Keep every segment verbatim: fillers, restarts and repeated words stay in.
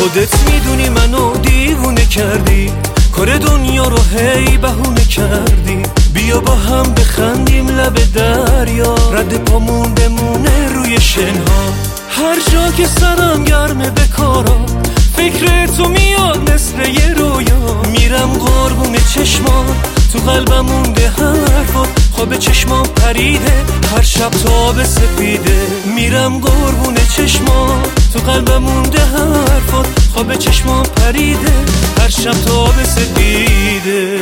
خودت میدونی منو دیوونه کردی، کار دنیا رو هی بهونه کردی. بیا با هم بخندیم لب دریا، رد پامون بمونه روی شنها. هر جا که سرم گرمه به کارا، فکر تو میاد مثل یه رویا. میرم قربون چشمان، تو قلبم مونده حرفات، خواب چشمان پریده هر شب تاب سپیده. میرم قربون چشمان، تو قلبم مونده حرفات، خواب چشمان پریده هر شب تاب سپیده.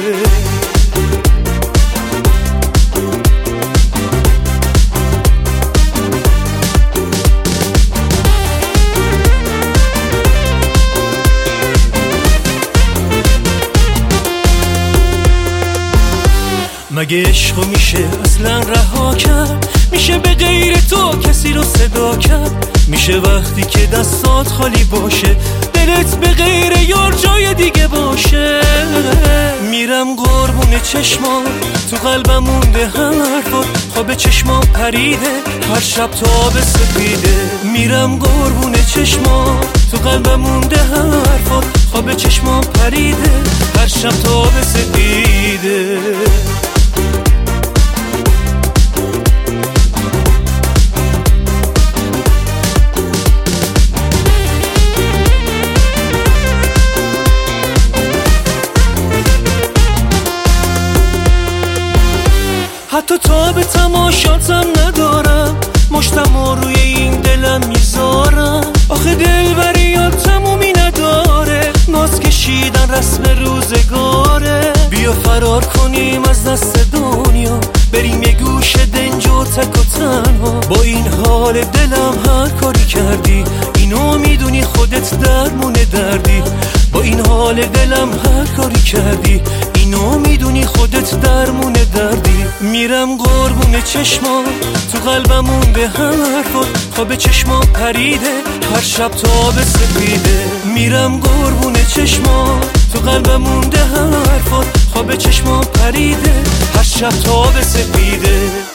مگه عشقو میشه اصلا رها کرد؟ میشه به غیر تو کسی رو صدا کرد؟ میشه وقتی که دستات خالی باشه، دلت به غیر یار جای دیگه باشه؟ میرم قربون چشمان، تو قلبم مونده حرفات، خواب چشمان پریده هر شب تاب سپیده. میرم قربون چشمان، تو قلبم مونده حرفات، خواب چشمان پریده هر شب تاب سپیده. حتی تا به تماشاتم ندارم، مشتم روی این دلم میذارم. آخه دلبریات تمومی نداره، ناز کشیدن رسم روزگاره. بیا فرار کنیم از دست دنیا، بریم یه گوش دنج و تک و تنها. با این حال دلم هر کاری کردی، اینو میدونی خودت درمون دردی. با این حال دلم هر کاری کردی، اینو میدونی خودت درمون دردی. میرم قربون چشمان، تو قلبم مونده حرفات، خواب چشمان پریده هر شب تاب سپیده. میرم قربون چشمان، تو قلبم مونده حرفات، خواب چشمان پریده هر شب تاب سپیده.